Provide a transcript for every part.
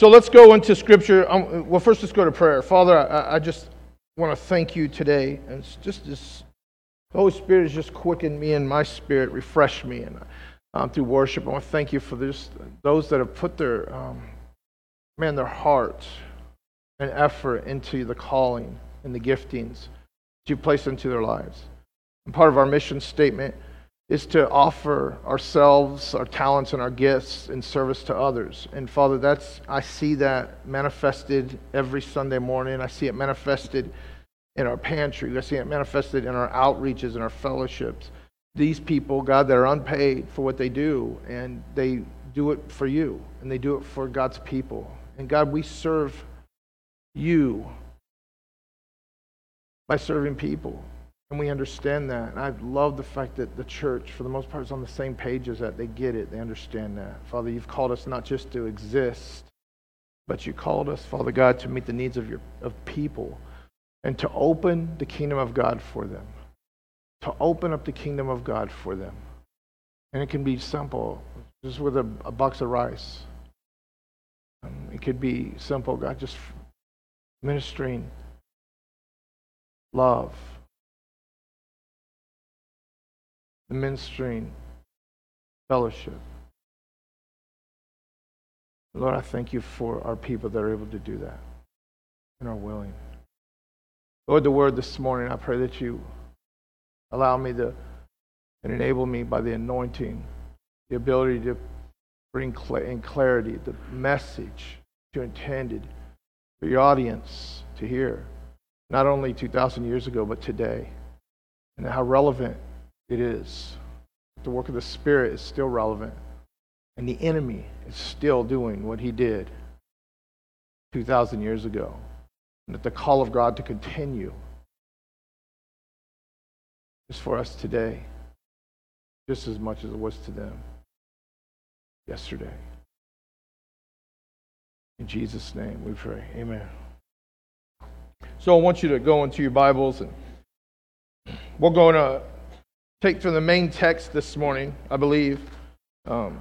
So let's go into Scripture. Well, first let's go to prayer. Father, I just want to thank you today. And it's just this, the Holy Spirit has just quickened me in my spirit, refreshed me, and through worship. I want to thank you for this, those that have put their their heart and effort into the calling and the giftings that you place into their lives. And part of our mission statement is to offer ourselves, our talents, and our gifts in service to others. And Father, I see that manifested every Sunday morning. I see it manifested in our pantry. I see it manifested in our outreaches and our fellowships. These people, God, that are unpaid for what they do, and they do it for you, and they do it for God's people. And God, we serve you by serving people. And we understand that. And I love the fact that the church, for the most part, is on the same page as that. They get it. They understand that. Father, you've called us not just to exist, but you called us, Father God, to meet the needs of people and to open the kingdom of God for them. To open up the kingdom of God for them. And it can be simple, just with a box of rice. It could be simple, God, just ministering love. Ministering fellowship. Lord, I thank you for our people that are able to do that and are willing. Lord, the word this morning, I pray that you allow me to and enable me by the anointing, the ability to bring in clarity the message you intended for your audience to hear, not only 2,000 years ago, but today, and how relevant it is. The work of the Spirit is still relevant. And the enemy is still doing what he did 2,000 years ago. And that the call of God to continue is for us today, just as much as it was to them yesterday. In Jesus' name we pray. Amen. So I want you to go into your Bibles, and we're going to take from the main text this morning, I believe, 1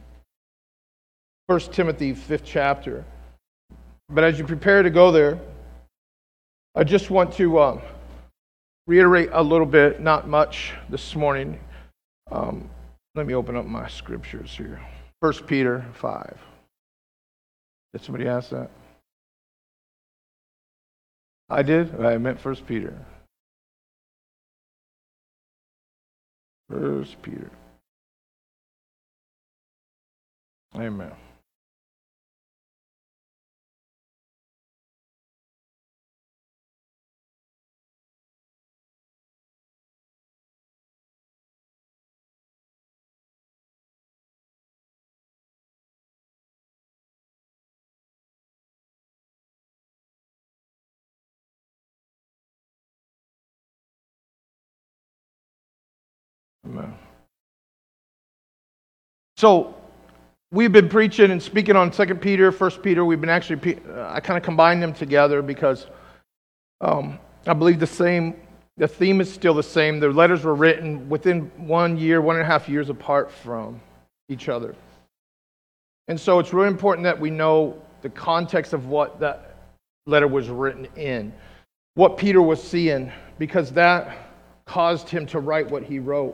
Timothy 5th chapter. But as you prepare to go there, I just want to reiterate a little bit, not much this morning. Let me open up my scriptures here. 1 Peter 5. Did somebody ask that? I did? I meant 1 Peter. 1 Peter. Amen. Amen. So, we've been preaching and speaking on 2 Peter, 1 Peter. We've been actually, I kind of combined them together because I believe the theme is still the same. The letters were written within 1 year, 1.5 years apart from each other. And so it's really important that we know the context of what that letter was written in, what Peter was seeing, because that caused him to write what he wrote.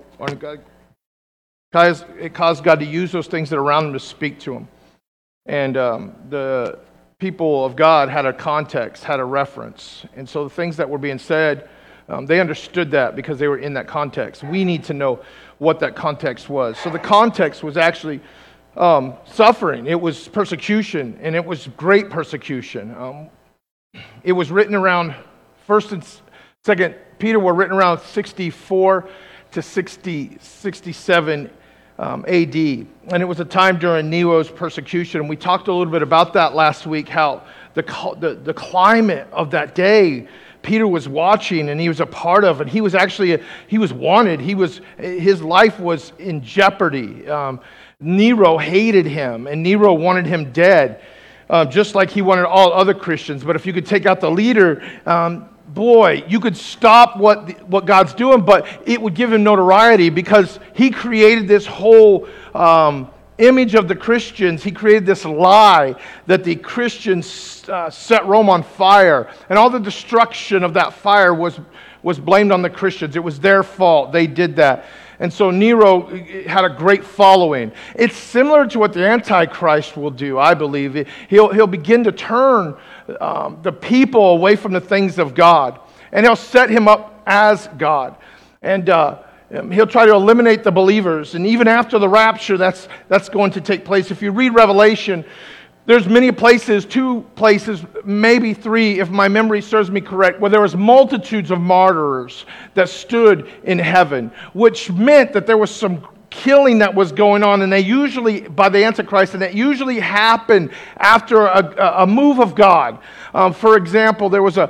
It caused God to use those things that are around him to speak to him. And the people of God had a context, had a reference. And so the things that were being said, they understood that because they were in that context. We need to know what that context was. So the context was actually suffering. It was persecution, and it was great persecution. It was written around 1st and 2nd Peter were written around 64 to 67 AD. And it was a time during Nero's persecution. And we talked a little bit about that last week, how the climate of that day, Peter was watching and he was a part of it. He was wanted. His life was in jeopardy. Nero hated him, and Nero wanted him dead, just like he wanted all other Christians. But if you could take out the leader, boy, you could stop what God's doing, but it would give him notoriety because he created this whole image of the Christians, he created this lie that the Christians set Rome on fire, and all the destruction of that fire was blamed on the Christians. It was their fault. They did that. And so Nero had a great following. It's similar to what the Antichrist will do, I believe. He'll begin to turn the people away from the things of God, and he'll set him up as God. And he'll try to eliminate the believers. And even after the rapture, that's going to take place. If you read Revelation, there's many places, 2 places, maybe 3, if my memory serves me correct, where there was multitudes of martyrs that stood in heaven, which meant that there was some killing that was going on, and they usually, by the Antichrist, and it usually happened after a move of God. For example, there was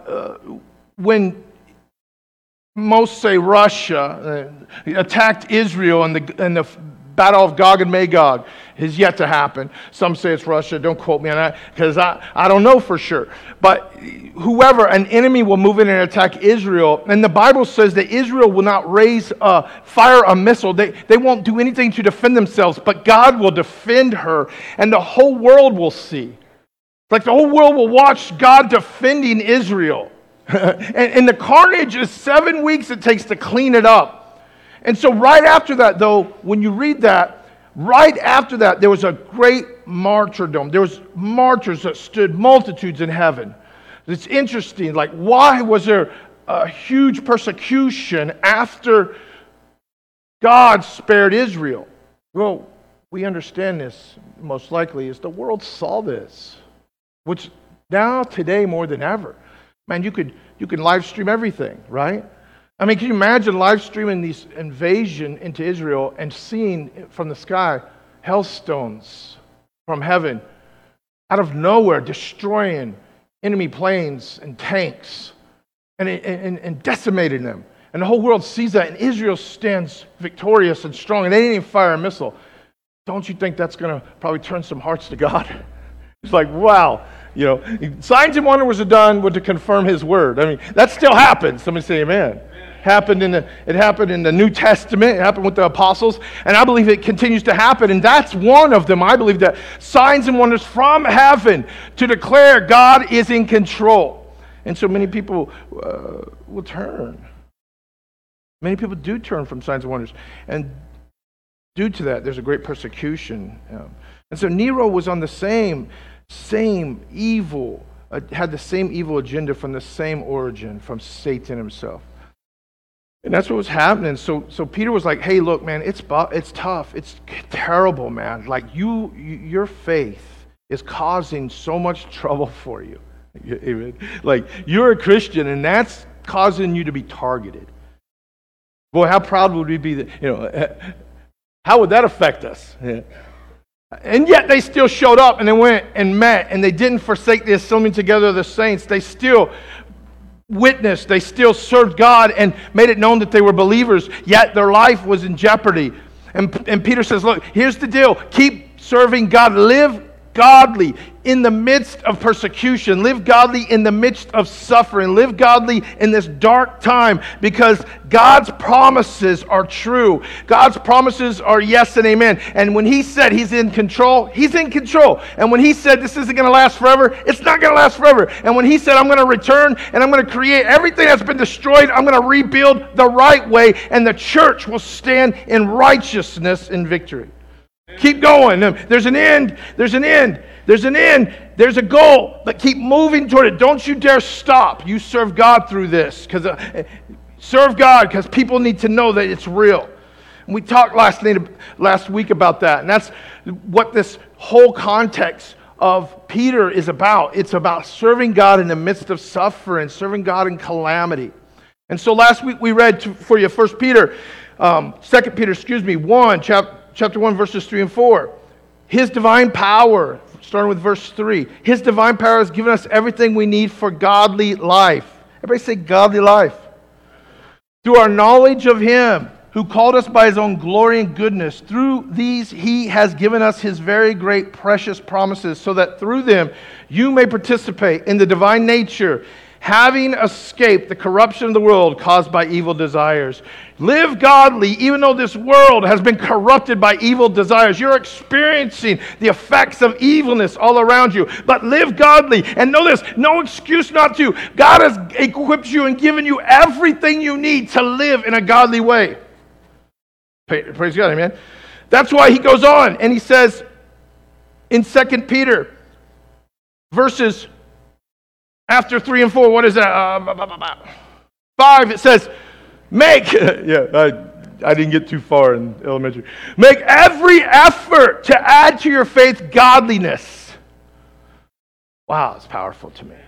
when most say Russia attacked Israel, and the Battle of Gog and Magog is yet to happen. Some say it's Russia. Don't quote me on that, because I don't know for sure. But whoever, an enemy will move in and attack Israel. And the Bible says that Israel will not fire a missile. They won't do anything to defend themselves, but God will defend her, and the whole world will see. Like the whole world will watch God defending Israel. And the carnage is 7 weeks it takes to clean it up. And so right after that, though, when you read that, right after that, there was a great martyrdom. There was martyrs that stood multitudes in heaven. It's interesting, like, why was there a huge persecution after God spared Israel? Well, we understand this, most likely, is the world saw this, which now, today, more than ever. Man, you can live stream everything, right? I mean, can you imagine live streaming these invasion into Israel and seeing from the sky hailstones from heaven out of nowhere destroying enemy planes and tanks and decimating them? And the whole world sees that, and Israel stands victorious and strong, and they didn't even fire a missile. Don't you think that's going to probably turn some hearts to God? It's like, wow. Signs and wonders were done to confirm His word. I mean, that still happens. Somebody say amen. It happened in the New Testament. It happened with the apostles. And I believe it continues to happen. And that's one of them. I believe that signs and wonders from heaven to declare God is in control. And so many people will turn. Many people do turn from signs and wonders. And due to that, there's a great persecution. And so Nero was on the same evil, had the same evil agenda from the same origin, from Satan himself. And that's what was happening. So Peter was like, hey, look, man, it's tough. It's terrible, man. Like, your faith is causing so much trouble for you. Amen. Like, you're a Christian, and that's causing you to be targeted. Boy, how proud would we be that, how would that affect us? Yeah. And yet they still showed up, and they went and met, and they didn't forsake the assembling together of the saints. They still witnessed, they still served God and made it known that they were believers, yet their life was in jeopardy. And Peter says, look, here's the deal. Keep serving God. Live godly in the midst of persecution. Live godly in the midst of suffering. Live godly in this dark time, because God's promises are true. God's promises are yes and amen. And when He said He's in control, He's in control. And when He said this isn't going to last forever, it's not going to last forever. And when He said I'm going to return and I'm going to create everything that's been destroyed, I'm going to rebuild the right way, and the church will stand in righteousness and victory. Keep going. There's an end. There's an end. There's an end. There's a goal. But keep moving toward it. Don't you dare stop. You serve God through this. Serve God, because people need to know that it's real. And we talked last week about that. And that's what this whole context of Peter is about. It's about serving God in the midst of suffering, serving God in calamity. And so last week we read for you 2 Peter, 1, chapter 1, verses 3 and 4. His divine power, starting with verse 3. His divine power has given us everything we need for godly life. Everybody say godly life. Through our knowledge of Him who called us by His own glory and goodness. Through these He has given us His very great precious promises, so that through them you may participate in the divine nature, having escaped the corruption of the world caused by evil desires. Live godly, even though this world has been corrupted by evil desires. You're experiencing the effects of evilness all around you. But live godly. And know this, no excuse not to. God has equipped you and given you everything you need to live in a godly way. Praise God, amen. That's why he goes on and he says in 2 Peter, verses after 3 and 4, what is that? 5, it says, I didn't get too far in elementary. Make every effort to add to your faith godliness. Wow, it's powerful to me.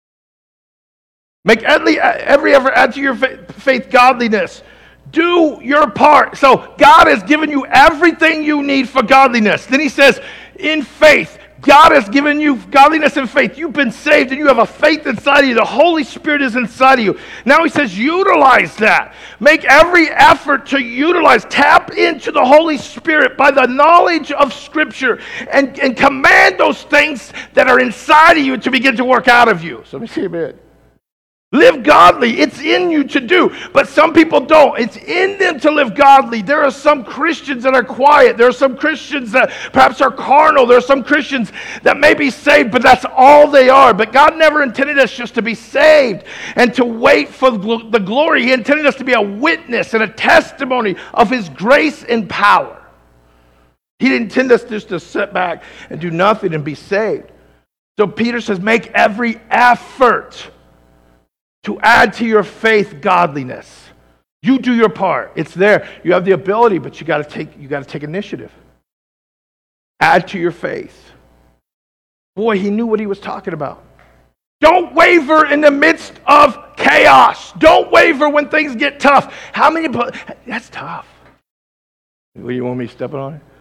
Make every effort add to your faith godliness. Do your part. So God has given you everything you need for godliness. Then he says, in faith, God has given you godliness and faith. You've been saved and you have a faith inside of you. The Holy Spirit is inside of you. Now he says, utilize that. Make every effort to utilize, tap into the Holy Spirit by the knowledge of Scripture and command those things that are inside of you to begin to work out of you. So let me see a bit. Live godly. It's in you to do. But some people don't. It's in them to live godly. There are some Christians that are quiet. There are some Christians that perhaps are carnal. There are some Christians that may be saved, but that's all they are. But God never intended us just to be saved and to wait for the glory. He intended us to be a witness and a testimony of His grace and power. He didn't intend us just to sit back and do nothing and be saved. So Peter says, make every effort to add to your faith godliness. You do your part. It's there. You have the ability, but you got to take initiative. Add to your faith. Boy, he knew what he was talking about. Don't waver in the midst of chaos. Don't waver when things get tough. That's tough. Well, you want me stepping on it?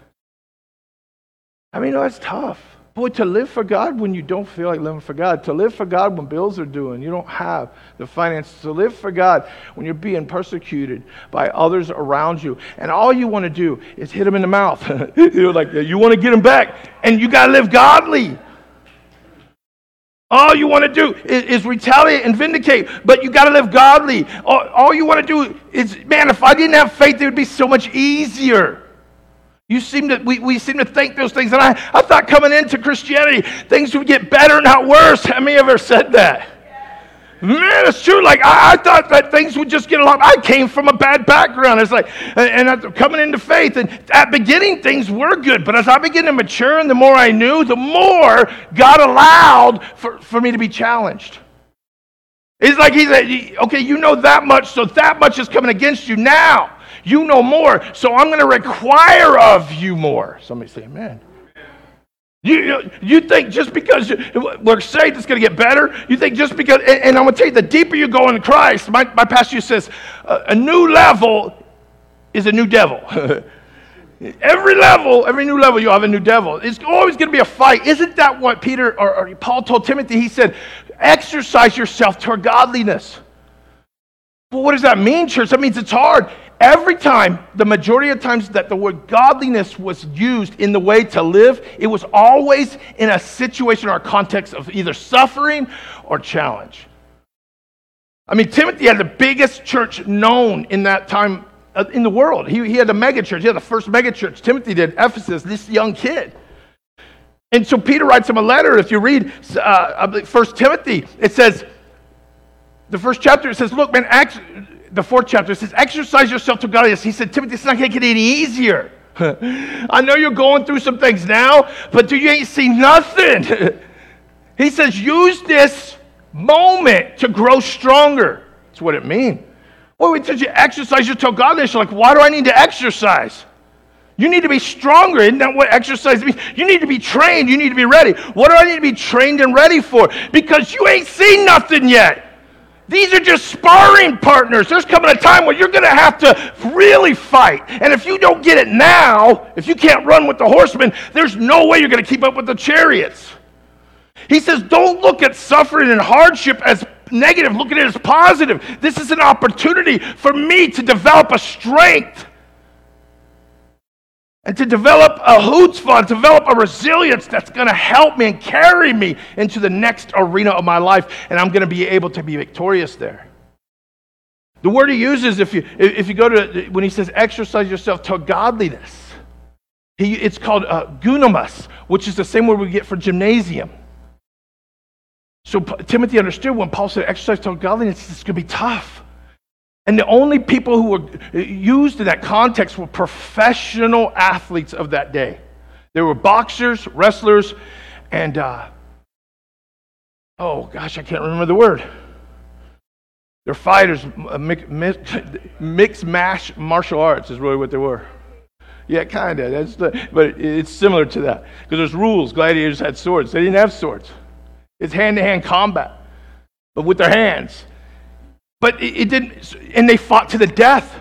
I mean, no, that's tough. Boy, to live for God when you don't feel like living for God. To live for God when bills are due and you don't have the finances. To live for God when you're being persecuted by others around you. And all you want to do is hit them in the mouth. You want to get them back. And you got to live godly. All you want to do is retaliate and vindicate. But you got to live godly. All you want to do is, man, if I didn't have faith, it would be so much easier. We seem to think those things. And I thought coming into Christianity, things would get better, not worse. How many ever said that? Man, it's true. Like, I thought that things would just get along. I came from a bad background. It's like, and coming into faith, and at beginning, things were good. But as I began to mature, and the more I knew, the more God allowed for me to be challenged. It's like he said, okay, you know that much, so that much is coming against you now. You know more, so I'm going to require of you more. Somebody say, amen. You think just because we're saved, it's going to get better? You think just because, and I'm going to tell you, the deeper you go in Christ, my pastor says, a new level is a new devil. Every new level, you have a new devil. It's always going to be a fight. Isn't that what Peter or Paul told Timothy? He said, exercise yourself toward godliness. Well, what does that mean, church? That means it's hard. Every time, the majority of times that the word godliness was used in the way to live, it was always in a situation or a context of either suffering or challenge. I mean, Timothy had the biggest church known in that time in the world. He had a mega church. He had the first mega church. Timothy did, Ephesus, this young kid. And so Peter writes him a letter. If you read 1 Timothy, it says, the first chapter, it says, look, man, the fourth chapter, it says, exercise yourself to godliness. He said, Timothy, it's not going to get any easier. I know you're going through some things now, but you ain't seen nothing. He says, use this moment to grow stronger. That's what it means. Well, we said you exercise yourself to godliness. You're like, why do I need to exercise? You need to be stronger. Isn't that what exercise means? You need to be trained. You need to be ready. What do I need to be trained and ready for? Because you ain't seen nothing yet. These are just sparring partners. There's coming a time where you're going to have to really fight. And if you don't get it now, if you can't run with the horsemen, there's no way you're going to keep up with the chariots. He says, don't look at suffering and hardship as negative. Look at it as positive. This is an opportunity for me to develop a strength And to develop a chutzpah, develop a resilience that's going to help me and carry me into the next arena of my life, and I'm going to be able to be victorious there. The word he uses, if you go to, when he says exercise yourself to godliness, it's called gunamus, which is the same word we get for gymnasium. So Timothy understood when Paul said exercise to godliness, it's going to be tough. And the only people who were used in that context were professional athletes of that day. They were boxers, wrestlers, and, oh gosh, I can't remember the word. They're fighters, mixed martial arts is really what they were. Yeah, kind of. But it's similar to that. Because there's rules. Gladiators had swords. They didn't have swords. It's hand-to-hand combat, but with their hands. But it didn't, and they fought to the death.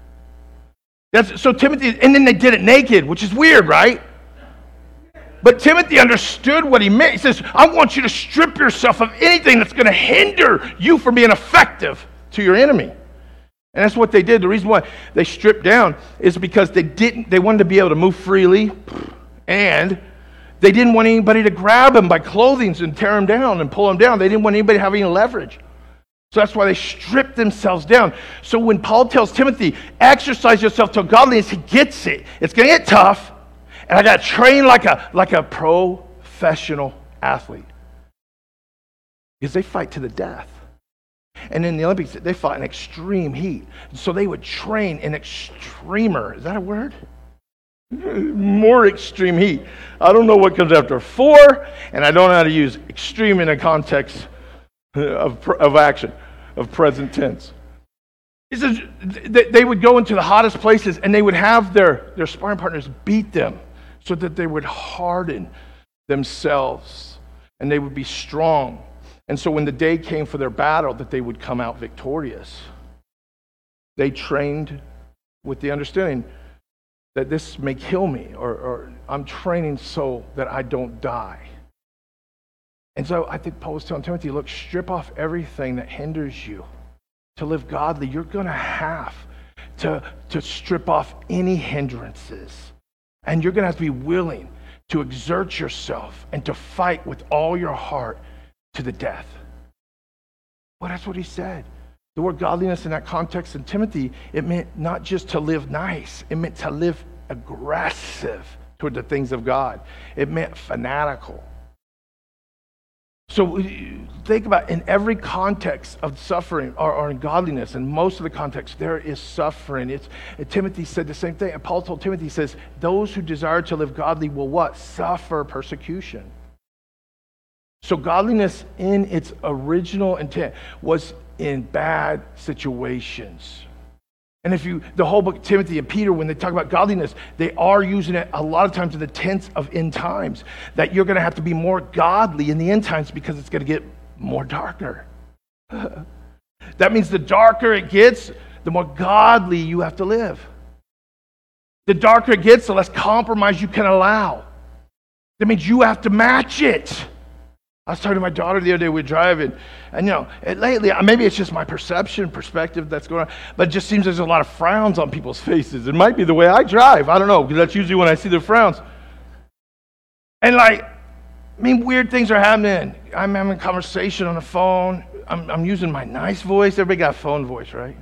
So Timothy, and then they did it naked, which is weird, right? But Timothy understood what he meant. He says, I want you to strip yourself of anything that's going to hinder you from being effective to your enemy. And that's what they did. The reason why they stripped down is because they wanted to be able to move freely, and they didn't want anybody to grab them by clothing and tear them down and pull them down. They didn't want anybody to have any leverage. So that's why they stripped themselves down. So when Paul tells Timothy, exercise yourself to godliness, he gets it. It's going to get tough, and I got to train like a professional athlete. Because they fight to the death. And in the Olympics, they fought in extreme heat. So they would train in extremer. Is that a word? More extreme heat. I don't know what comes after 4, and I don't know how to use extreme in a context of action, of present tense. He says they would go into the hottest places, and they would have their sparring partners beat them so that they would harden themselves, and they would be strong. And so when the day came for their battle, that they would come out victorious. They trained with the understanding that this may kill me, or I'm training so that I don't die. And so I think Paul was telling Timothy, look, strip off everything that hinders you to live godly. You're going to have to strip off any hindrances. And you're going to have to be willing to exert yourself and to fight with all your heart to the death. Well, that's what he said. The word godliness in that context in Timothy, it meant not just to live nice. It meant to live aggressive toward the things of God. It meant fanatical. So think about in every context of suffering or in godliness, in most of the context, there is suffering. Timothy said the same thing. And Paul told Timothy, he says, those who desire to live godly will what? Suffer persecution. So godliness in its original intent was in bad situations. And the whole book, Timothy and Peter, when they talk about godliness, they are using it a lot of times in the tense of end times, that you're going to have to be more godly in the end times because it's going to get more darker. That means the darker it gets, the more godly you have to live. The darker it gets, the less compromise you can allow. That means you have to match it. I was talking to my daughter the other day, we were driving, and lately, maybe it's just my perspective that's going on, but it just seems there's a lot of frowns on people's faces. It might be the way I drive, I don't know, because that's usually when I see the frowns. And weird things are happening. I'm having a conversation on the phone, I'm using my nice voice. Everybody got a phone voice, right?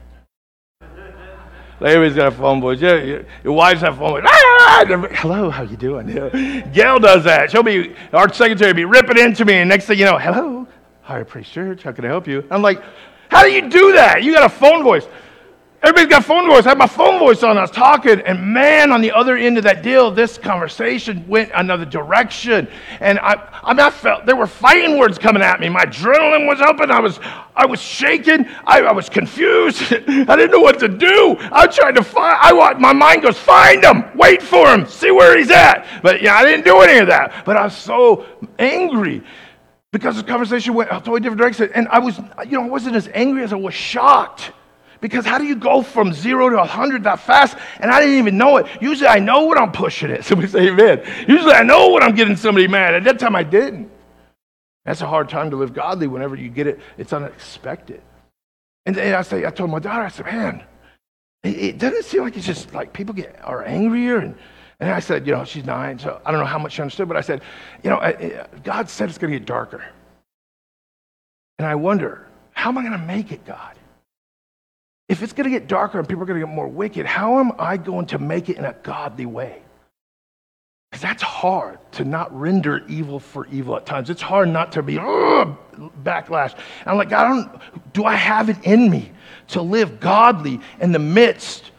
Everybody's got a phone voice. Yeah, your wives have a phone voice. Ah! Hello, how you doing? Yeah. Gail does that. Our secretary be ripping into me, and next thing you know, hello, Higher Praise Church, how can I help you? I'm like, how do you do that? You got a phone voice. Everybody's got a phone voice. I had my phone voice on. I was talking, and man, on the other end of that deal, this conversation went another direction. And I felt there were fighting words coming at me. My adrenaline was up, and I was shaking. I was confused. I didn't know what to do. I tried to my mind goes, find him, wait for him, see where he's at. But I didn't do any of that. But I was so angry because the conversation went a totally different direction. And I wasn't as angry as I was shocked. Because how do you go from 0 to 100 that fast? And I didn't even know it. Usually I know when I'm pushing it. Somebody say amen. Usually I know when I'm getting somebody mad. At that time I didn't. That's a hard time to live godly whenever you get it. It's unexpected. And I told my daughter, I said, man, it doesn't seem like it's just like people are angrier. And And I said, she's 9, so I don't know how much she understood, but I said, God said it's going to get darker. And I wonder, how am I going to make it, God? If it's going to get darker and people are going to get more wicked, how am I going to make it in a godly way? Because that's hard to not render evil for evil at times. It's hard not to be backlash. And I'm like, God, do I have it in me to live godly in the midst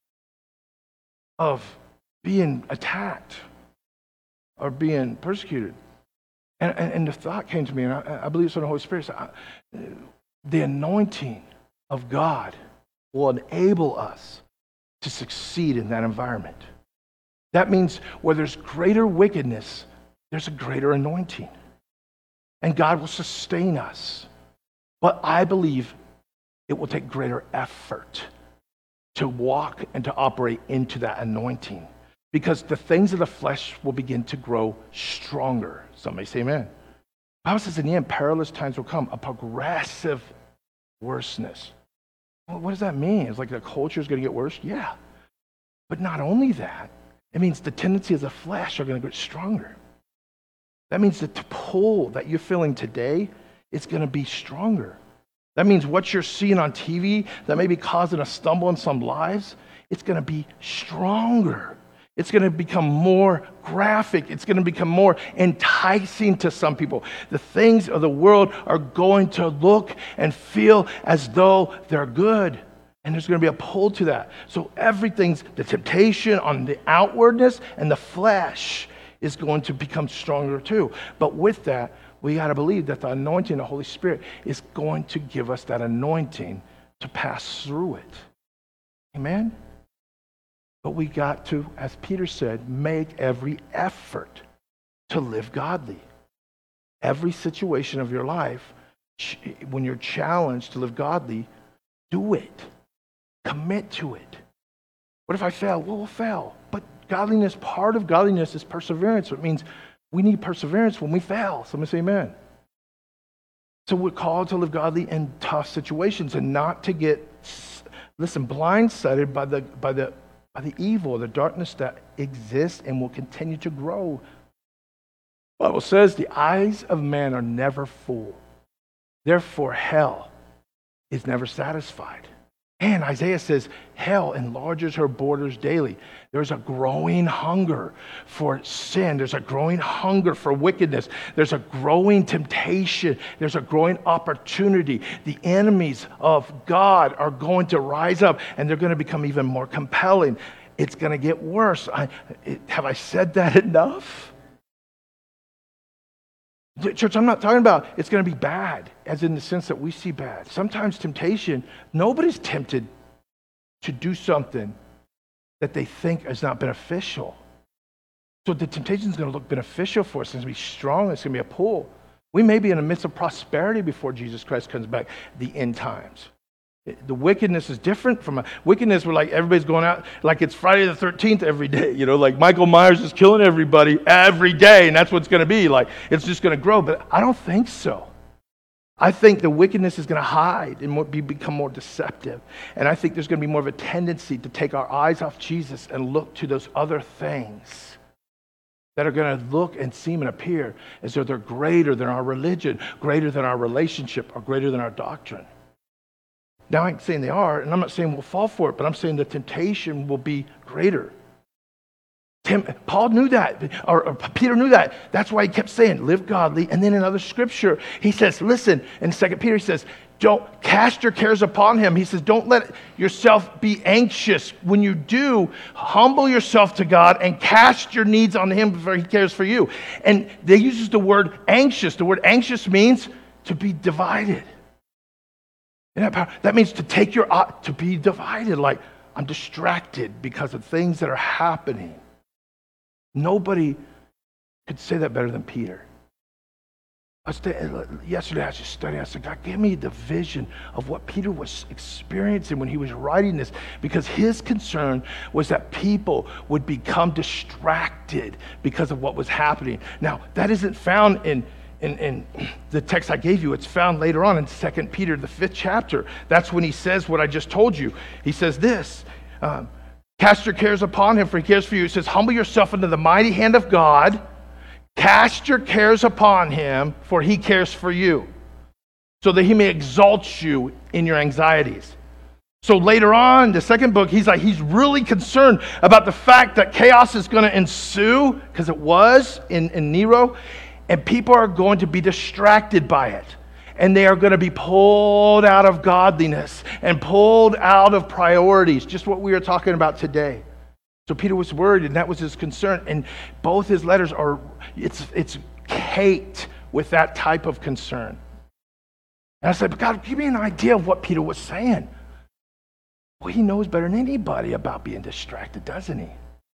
of being attacked or being persecuted? And the thought came to me, and I believe it's from the Holy Spirit. The anointing of God will enable us to succeed in that environment. That means where there's greater wickedness, there's a greater anointing. And God will sustain us. But I believe it will take greater effort to walk and to operate into that anointing. Because the things of the flesh will begin to grow stronger. Somebody say amen. The Bible says in the end, perilous times will come, a progressive worseness. Well, what does that mean? It's like the culture is going to get worse? Yeah. But not only that, it means the tendencies of the flesh are going to get stronger. That means that the pull that you're feeling today is going to be stronger. That means what you're seeing on TV that may be causing a stumble in some lives, it's going to be stronger. It's going to become more graphic. It's going to become more enticing to some people. The things of the world are going to look and feel as though they're good. And there's going to be a pull to that. So everything's, the temptation on the outwardness and the flesh is going to become stronger too. But with that, we got to believe that the anointing of the Holy Spirit is going to give us that anointing to pass through it. Amen? But we got to, as Peter said, make every effort to live godly. Every situation of your life, when you're challenged to live godly, do it. Commit to it. What if I fail? Well, we'll fail. But godliness, part of godliness is perseverance. So it means we need perseverance when we fail. Somebody say amen. So we're called to live godly in tough situations and not to get, blindsided by the evil, the darkness that exists and will continue to grow. The Bible says the eyes of man are never full. Therefore, hell is never satisfied. And Isaiah says, hell enlarges her borders daily. There's a growing hunger for sin. There's a growing hunger for wickedness. There's a growing temptation. There's a growing opportunity. The enemies of God are going to rise up, and they're going to become even more compelling. It's going to get worse. Have I said that enough? Church, I'm not talking about it's going to be bad, as in the sense that we see bad. Sometimes temptation, nobody's tempted to do something that they think is not beneficial. So the temptation is going to look beneficial for us. It's going to be strong. It's going to be a pull. We may be in the midst of prosperity before Jesus Christ comes back, the end times. The wickedness is different from wickedness where like everybody's going out like it's Friday the 13th every day, like Michael Myers is killing everybody every day, and that's what it's going to be. Like it's just going to grow, but I don't think so. I think the wickedness is going to hide and become more deceptive, and I think there's going to be more of a tendency to take our eyes off Jesus and look to those other things that are going to look and seem and appear as though they're greater than our religion, greater than our relationship, or greater than our doctrine. Now, I'm saying they are, and I'm not saying we'll fall for it, but I'm saying the temptation will be greater. Paul knew that, or Peter knew that. That's why he kept saying, live godly. And then in other scripture, he says, listen, in 2 Peter, he says, don't cast your cares upon him. He says, don't let yourself be anxious. When you do, humble yourself to God and cast your needs on him before he cares for you. And they uses the word anxious. The word anxious means to be divided. And that means to be divided, like I'm distracted because of things that are happening. Nobody could say that better than Peter. Yesterday I was just studying. I said, God, give me the vision of what Peter was experiencing when he was writing this, because his concern was that people would become distracted because of what was happening. Now, that isn't found in the text I gave you. It's found later on in 2 Peter, the 5th chapter. That's when he says what I just told you. He says this, Cast your cares upon him, for he cares for you. It says, humble yourself under the mighty hand of God. Cast your cares upon him, for he cares for you, so that he may exalt you in your anxieties. So later on, the second book, he's really concerned about the fact that chaos is going to ensue, because it was in Nero, and people are going to be distracted by it. And they are going to be pulled out of godliness and pulled out of priorities, just what we are talking about today. So Peter was worried, and that was his concern. And both his letters are, it's caked with that type of concern. And I said, but God, give me an idea of what Peter was saying. Well, he knows better than anybody about being distracted, doesn't he? I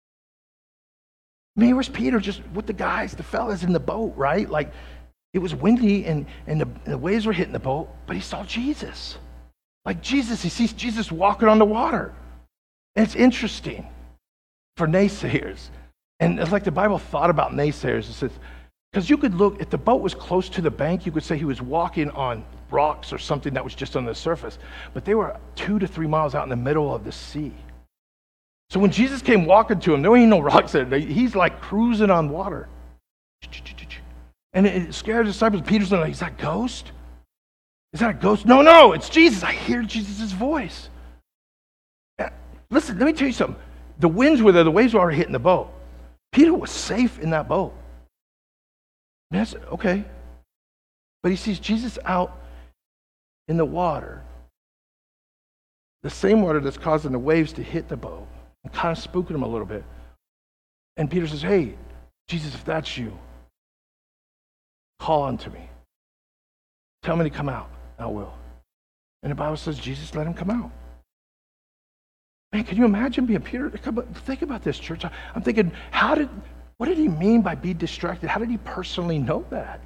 mean, where's Peter just with the guys, the fellas in the boat, right? Like, it was windy and the waves were hitting the boat, but he saw Jesus. Like Jesus, he sees Jesus walking on the water. And it's interesting for naysayers. And it's like the Bible thought about naysayers. It says, because you could look, if the boat was close to the bank, you could say he was walking on rocks or something that was just on the surface. But they were 2 to 3 miles out in the middle of the sea. So when Jesus came walking to him, there ain't no rocks there. He's like cruising on water. And it scared the disciples. Peter's like, is that a ghost? Is that a ghost? No, it's Jesus. I hear Jesus' voice. Listen, let me tell you something. The winds were there. The waves were already hitting the boat. Peter was safe in that boat. That's okay. But he sees Jesus out in the water, the same water that's causing the waves to hit the boat and kind of spooking him a little bit. And Peter says, hey, Jesus, if that's you, call unto me. Tell me to come out. I will. And the Bible says Jesus let him come out. Man, can you imagine being Peter? Think about this, church. I'm thinking, what did he mean by be distracted? How did he personally know that?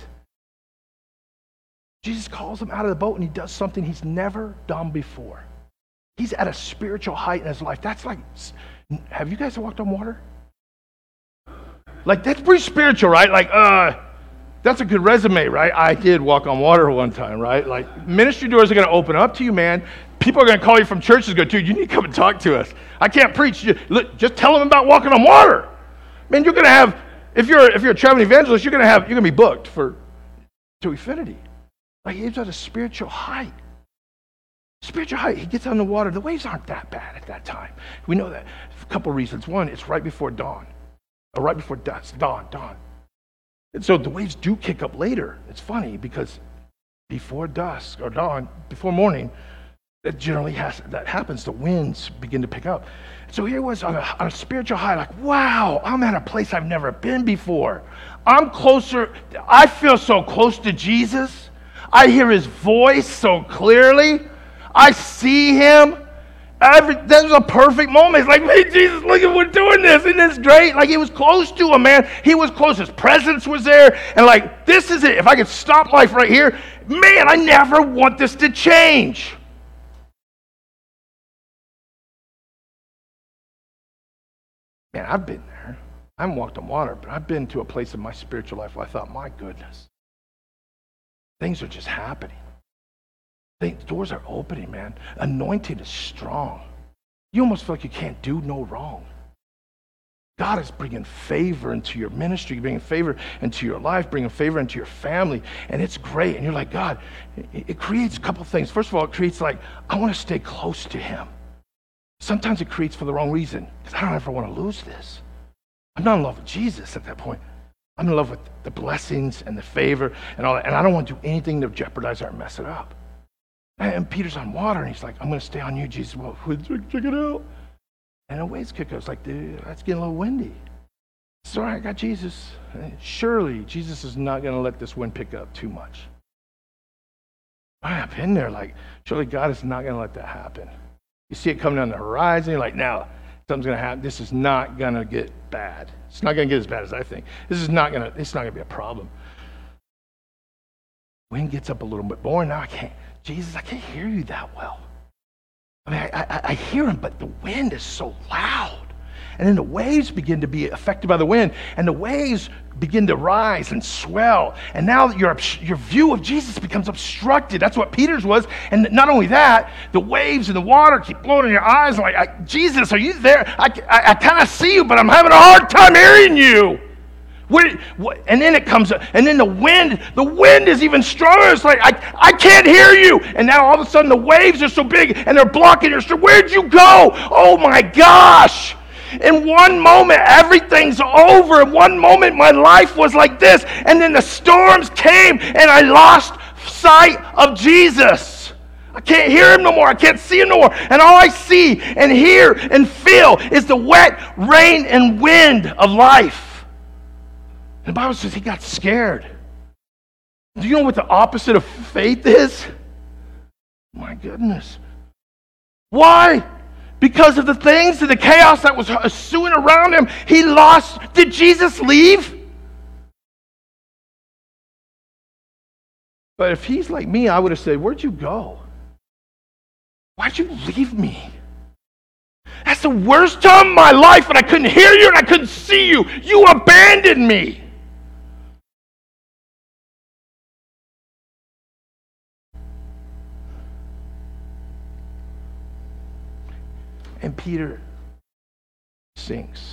Jesus calls him out of the boat and he does something he's never done before. He's at a spiritual height in his life. That's like, have you guys walked on water? Like, that's pretty spiritual, right? Like, that's a good resume, right? I did walk on water one time, right? Like, ministry doors are going to open up to you, man. People are going to call you from churches and go, dude, you need to come and talk to us. I can't preach. Just tell them about walking on water. Man, you're going to have, if you're a traveling evangelist, you're going to be booked to infinity. Like, he's at a spiritual height. Spiritual height. He gets on the water. The waves aren't that bad at that time. We know that. A couple reasons. One, it's right before dawn. Or right before dusk. Dawn. And so the waves do kick up later. It's funny because before dusk or dawn, before morning, that happens. The winds begin to pick up. So here was on a spiritual high, like, wow, I'm at a place I've never been before. I'm closer. I feel so close to Jesus. I hear his voice so clearly. I see him. That was a perfect moment. It's like, hey, Jesus, look at we're doing this. Isn't this great? Like, he was close to him, man. He was close. His presence was there. And like, this is it. If I could stop life right here, man, I never want this to change. Man, I've been there. I haven't walked on water, but I've been to a place in my spiritual life where I thought, my goodness, things are just happening. The doors are opening, man. Anointing is strong. You almost feel like you can't do no wrong. God is bringing favor into your ministry, bringing favor into your life, bringing favor into your family, and it's great. And you're like, God, it creates a couple things. First of all, it creates like, I want to stay close to him. Sometimes it creates for the wrong reason, because I don't ever want to lose this. I'm not in love with Jesus at that point. I'm in love with the blessings and the favor and all that, and I don't want to do anything to jeopardize or mess it up. And Peter's on water, and he's like, I'm going to stay on you, Jesus. Well, check it out. And the waves kick up. It's like, dude, that's getting a little windy. It's all right, I got Jesus. Surely, Jesus is not going to let this wind pick up too much. I've been there, like, surely God is not going to let that happen. You see it coming on the horizon, you're like, now, something's going to happen. This is not going to get bad. It's not going to get as bad as I think. It's not going to be a problem. Wind gets up a little bit more. Now Jesus, I can't hear you that well. I mean, I hear him, but the wind is so loud. and then the waves begin to be affected by the wind, and the waves begin to rise and swell, and now your view of Jesus becomes obstructed. That's what Peter's was. And not only that, the waves and the water keep blowing in your eyes like, Jesus, are you there? I kind of see you, but I'm having a hard time hearing you. And then it comes up, and then the wind is even stronger. It's like, I can't hear you. And now all of a sudden the waves are so big and they're blocking your street. Where'd you go? Oh my gosh. In one moment, everything's over. In one moment, my life was like this. And then the storms came and I lost sight of Jesus. I can't hear him no more. I can't see him no more. And all I see and hear and feel is the wet rain and wind of life. The Bible says he got scared. Do you know what the opposite of faith is? My goodness. Why? Because of the things and the chaos that was ensuing around him, he lost. Did Jesus leave? But if he's like me, I would have said, where'd you go? Why'd you leave me? That's the worst time of my life, and I couldn't hear you and I couldn't see you. You abandoned me. And Peter sinks.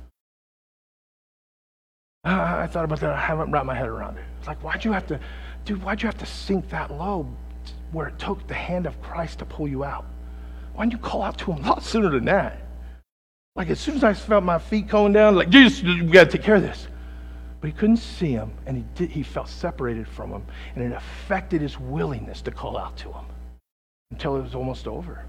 I thought about that. I haven't wrapped my head around it. It's like, why'd you have to sink that low where it took the hand of Christ to pull you out? Why didn't you call out to him a lot sooner than that? Like, as soon as I felt my feet going down, like, Jesus, we got to take care of this. But he couldn't see him, and he felt separated from him, and it affected his willingness to call out to him until it was almost over.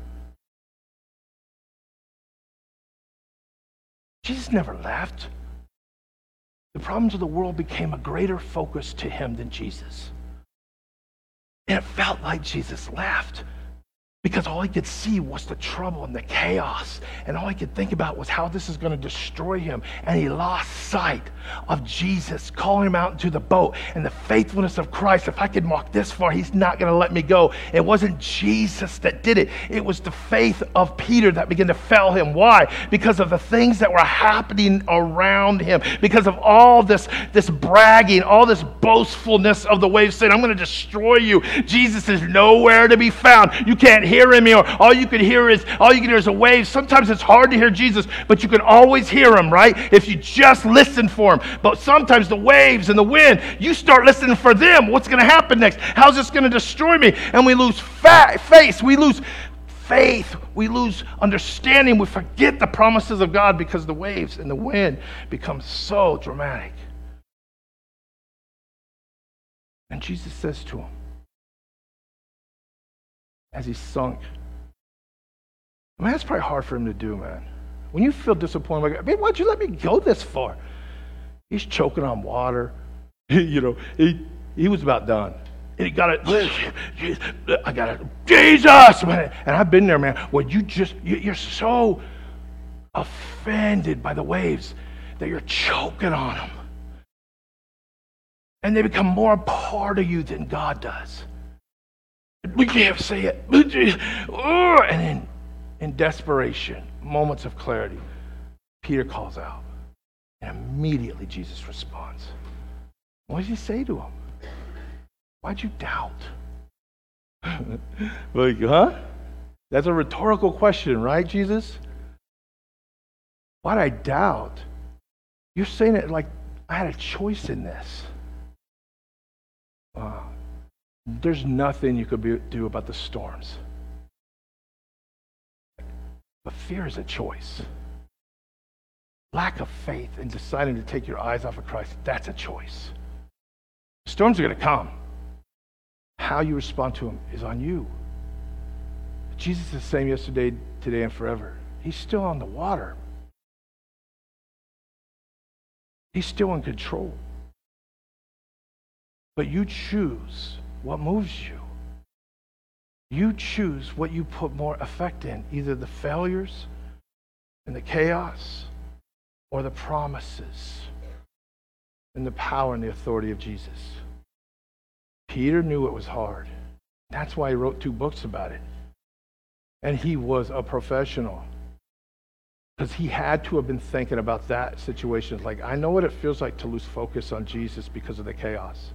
Jesus never left. The problems of the world became a greater focus to him than Jesus. And it felt like Jesus left because all he could see was the trouble and the chaos. And all he could think about was how this is going to destroy him. And he lost sight of Jesus calling him out into the boat and the faithfulness of Christ. If I could walk this far, he's not going to let me go. It wasn't Jesus that did it. It was the faith of Peter that began to fail him. Why? Because of the things that were happening around him. Because of all this bragging, all this boastfulness of the waves saying, I'm going to destroy you. Jesus is nowhere to be found. You can't hear him, or all you can hear is a wave. Sometimes it's hard to hear Jesus, but you can always hear him, right? If you just listen for him. But sometimes the waves and the wind, you start listening for them. What's going to happen next? How's this going to destroy me? And we lose faith. We lose faith. We lose understanding. We forget the promises of God because the waves and the wind become so dramatic. And Jesus says to him, as he sunk. Man, that's probably hard for him to do, man. When you feel disappointed, like, man, why'd you let me go this far? He's choking on water. He was about done. And he got it. I got it. Jesus, man. And I've been there, man. Where you're so offended by the waves that you're choking on them. And they become more a part of you than God does. We can't say it. And then, in desperation, moments of clarity, Peter calls out. And immediately Jesus responds. What does he say to him? Why'd you doubt? Like, huh? That's a rhetorical question, right, Jesus? Why'd I doubt? You're saying it like I had a choice in this. There's nothing you could do about the storms. But fear is a choice. Lack of faith in deciding to take your eyes off of Christ, that's a choice. Storms are going to come. How you respond to them is on you. Jesus is the same yesterday, today, and forever. He's still on the water. He's still in control. But you choose what moves you. You choose what you put more effect in, either the failures and the chaos or the promises and the power and the authority of Jesus. Peter knew it was hard. That's why he wrote 2 books about it. And he was a professional. Because he had to have been thinking about that situation. Like, I know what it feels like to lose focus on Jesus because of the chaos.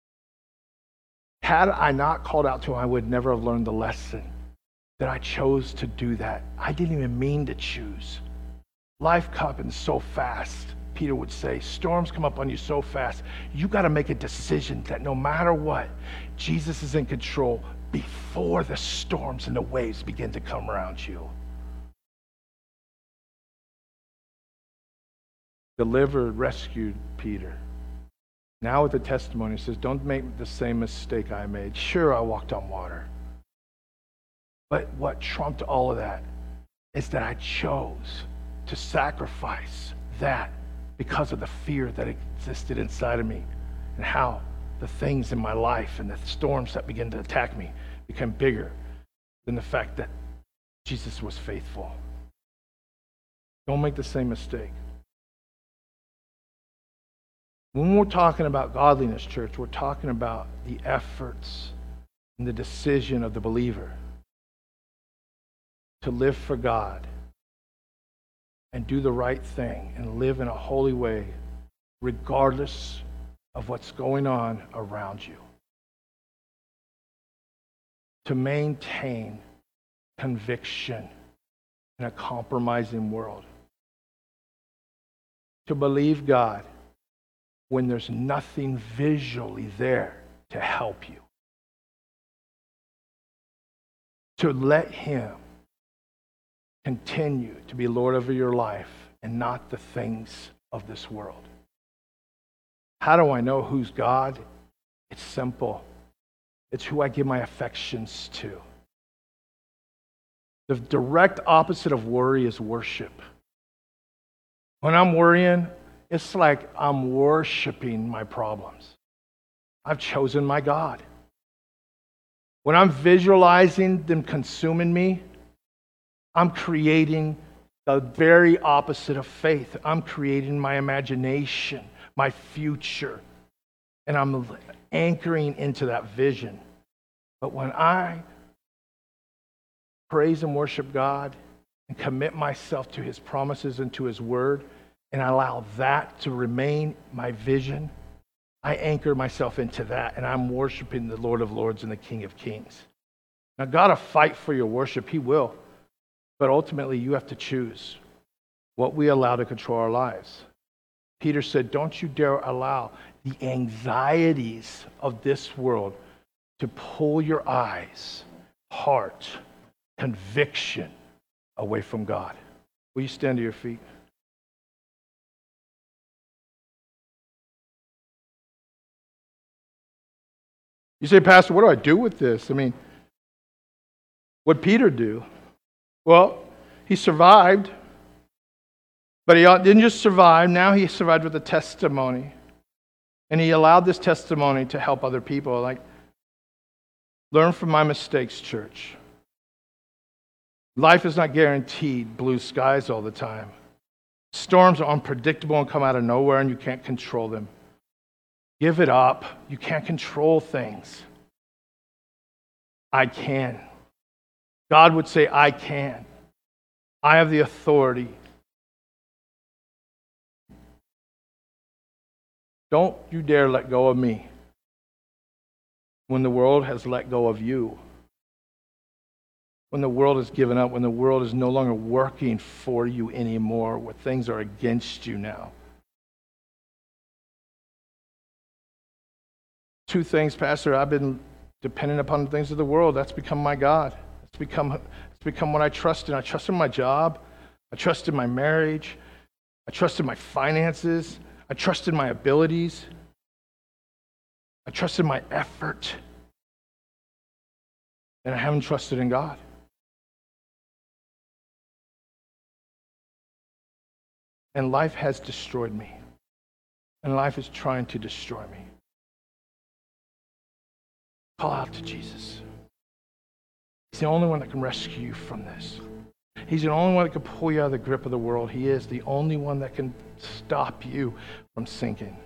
Had I not called out to him, I would never have learned the lesson that I chose to do that. I didn't even mean to choose. Life happens so fast, Peter would say. Storms come up on you so fast. You got to make a decision that no matter what, Jesus is in control before the storms and the waves begin to come around you. Delivered, rescued Peter. Now with the testimony, he says, don't make the same mistake I made. Sure, I walked on water. But what trumped all of that is that I chose to sacrifice that because of the fear that existed inside of me and how the things in my life and the storms that began to attack me became bigger than the fact that Jesus was faithful. Don't make the same mistake. When we're talking about godliness, church, we're talking about the efforts and the decision of the believer to live for God and do the right thing and live in a holy way regardless of what's going on around you. To maintain conviction in a compromising world. To believe God when there's nothing visually there to help you. To let him continue to be Lord over your life and not the things of this world. How do I know who's God? It's simple. It's who I give my affections to. The direct opposite of worry is worship. When I'm worrying, it's like I'm worshiping my problems. I've chosen my God. When I'm visualizing them consuming me, I'm creating the very opposite of faith. I'm creating my imagination, my future, and I'm anchoring into that vision. But when I praise and worship God and commit myself to his promises and to his word, and I allow that to remain my vision, I anchor myself into that, and I'm worshiping the Lord of Lords and the King of Kings. Now, God will fight for your worship. He will. But ultimately, you have to choose what we allow to control our lives. Peter said, don't you dare allow the anxieties of this world to pull your eyes, heart, conviction away from God. Will you stand to your feet? You say, Pastor, what do I do with this? I mean, what did Peter do? Well, he survived, but he didn't just survive. Now he survived with a testimony. And he allowed this testimony to help other people. Like, learn from my mistakes, church. Life is not guaranteed blue skies all the time. Storms are unpredictable and come out of nowhere, and you can't control them. Give it up. You can't control things. I can. God would say, I can. I have the authority. Don't you dare let go of me when the world has let go of you. When the world has given up, when the world is no longer working for you anymore, where things are against you now. Two things, Pastor, I've been dependent upon the things of the world. That's become my God. It's become what I trust in. I trust in my job. I trust in my marriage. I trust in my finances. I trust in my abilities. I trust in my effort. And I haven't trusted in God. And life has destroyed me. And life is trying to destroy me. Call out to Jesus. He's the only one that can rescue you from this. He's the only one that can pull you out of the grip of the world. He is the only one that can stop you from sinking.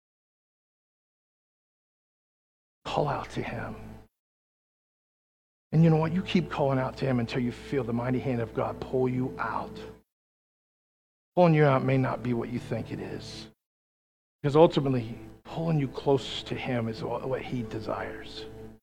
Call out to him. And you know what? You keep calling out to him until you feel the mighty hand of God pull you out. Pulling you out may not be what you think it is. Because ultimately, pulling you close to Him is what He desires.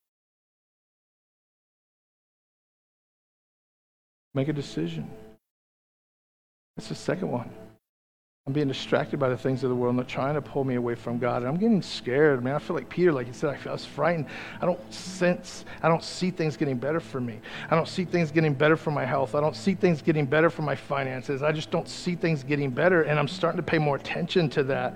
Make a decision. That's the second one. I'm being distracted by the things of the world, and they're trying to pull me away from God. And I'm getting scared. Man, I feel like Peter, like he said, I was frightened. I don't see things getting better for me. I don't see things getting better for my health. I don't see things getting better for my finances. I just don't see things getting better, and I'm starting to pay more attention to that.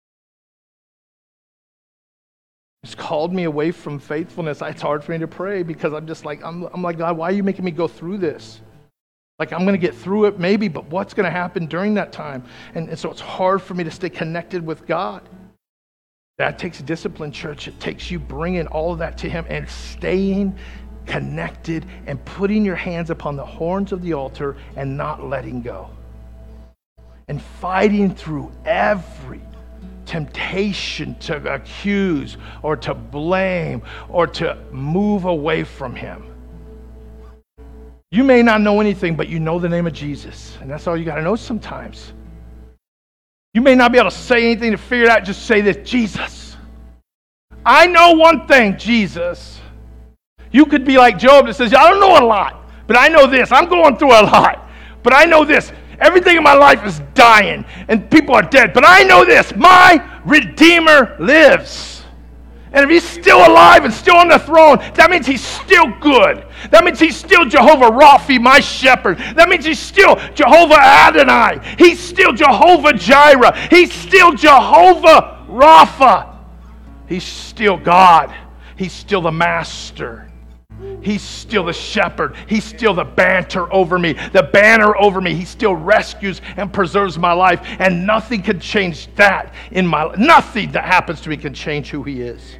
It's called me away from faithfulness. It's hard for me to pray because I'm just like, I'm like, God, why are you making me go through this? Like, I'm going to get through it maybe, but what's going to happen during that time? And so it's hard for me to stay connected with God. That takes discipline, church. It takes you bringing all of that to Him and staying connected and putting your hands upon the horns of the altar and not letting go. And fighting through every temptation to accuse or to blame or to move away from Him. You may not know anything, but you know the name of Jesus. And that's all you got to know sometimes. You may not be able to say anything to figure it out. Just say this, Jesus. I know one thing, Jesus. You could be like Job that says, I don't know a lot, but I know this. I'm going through a lot, but I know this. Everything in my life is dying, and people are dead. But I know this. My Redeemer lives. And if He's still alive and still on the throne, that means He's still good. That means He's still Jehovah Rapha, my shepherd. That means He's still Jehovah Adonai. He's still Jehovah Jireh. He's still Jehovah Rapha. He's still God. He's still the master. He's still the shepherd. He's still the banner over me. The banner over me. He still rescues and preserves my life. And nothing can change that in my life. Nothing that happens to me can change who He is.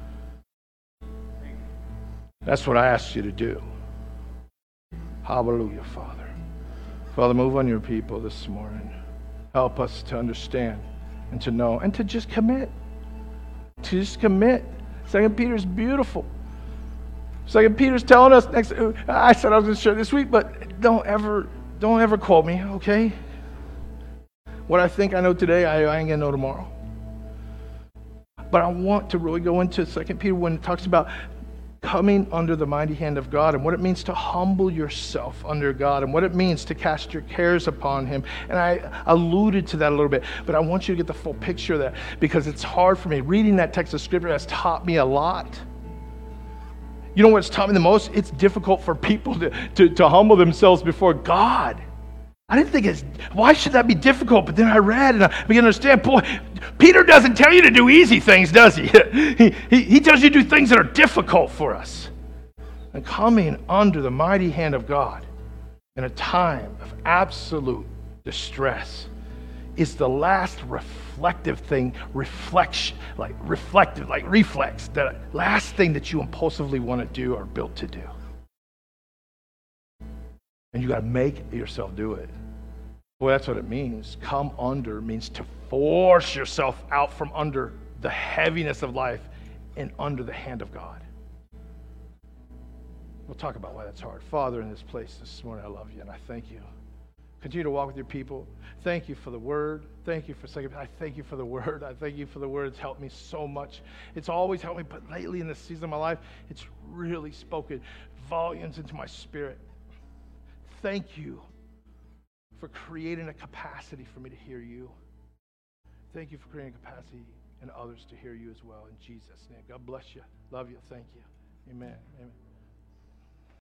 That's what I asked you to do. Hallelujah, Father. Father, move on your people this morning. Help us to understand and to know and to just commit. To just commit. 2 Peter is beautiful. 2 Peter's telling us next. I said I was going to share this week, but don't ever quote me, okay? What I think I know today, I ain't going to know tomorrow. But I want to really go into 2 Peter when it talks about coming under the mighty hand of God and what it means to humble yourself under God and what it means to cast your cares upon Him. And I alluded to that a little bit, but I want you to get the full picture of that because it's hard for me. Reading that text of Scripture has taught me a lot. You know what's taught me the most? It's difficult for people to humble themselves before God. I didn't think why should that be difficult? But then I read and I began to understand, boy, Peter doesn't tell you to do easy things, does he? He tells you to do things that are difficult for us. And coming under the mighty hand of God in a time of absolute distress is the last reflective thing, reflex, the last thing that you impulsively want to do or built to do. And you got to make yourself do it. Boy, that's what it means. Come under means to force yourself out from under the heaviness of life and under the hand of God. We'll talk about why that's hard. Father, in this place this morning, I love you and I thank you. Continue to walk with your people. Thank you for the word. Thank you for second. I thank you for the word. I thank you for the word. It's helped me so much. It's always helped me, but lately in this season of my life, it's really spoken volumes into my spirit. Thank you for creating a capacity for me to hear you. Thank you for creating a capacity in others to hear you as well. In Jesus' name. God bless you. Love you. Thank you. Amen. Amen.